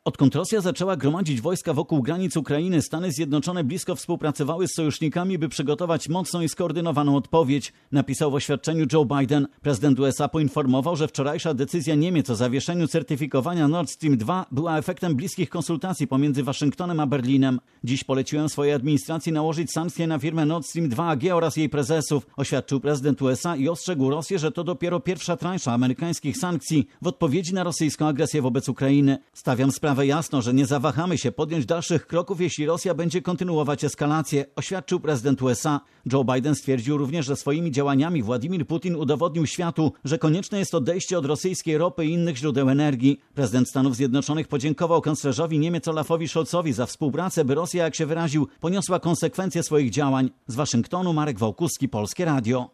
Odkąd Rosja zaczęła gromadzić wojska wokół granic Ukrainy, Stany Zjednoczone blisko współpracowały z sojusznikami, by przygotować mocną i skoordynowaną odpowiedź, napisał w oświadczeniu Joe Biden. Prezydent USA poinformował, że wczorajsza decyzja Niemiec o zawieszeniu certyfikowania Nord Stream 2 była efektem bliskich konsultacji pomiędzy Waszyngtonem a Berlinem. Dziś poleciłem swojej administracji nałożyć sankcje na firmę Nord Stream 2 AG oraz jej prezesów, oświadczył prezydent USA i ostrzegł Rosję, że to dopiero pierwsza transza amerykańskich sankcji w odpowiedzi na rosyjską agresję wobec Ukrainy. Stawiam sprawę jasno, że nie zawahamy się podjąć dalszych kroków, jeśli Rosja będzie kontynuować eskalację, oświadczył prezydent USA. Joe Biden stwierdził również, że swoimi działaniami Władimir Putin udowodnił światu, że konieczne jest odejście od rosyjskiej ropy i innych źródeł energii. Prezydent Stanów Zjednoczonych podziękował kanclerzowi Niemiec Olafowi Scholzowi za współpracę, by Rosja, jak się wyraził, poniosła konsekwencje swoich działań. Z Waszyngtonu Marek Wałkuski, Polskie Radio.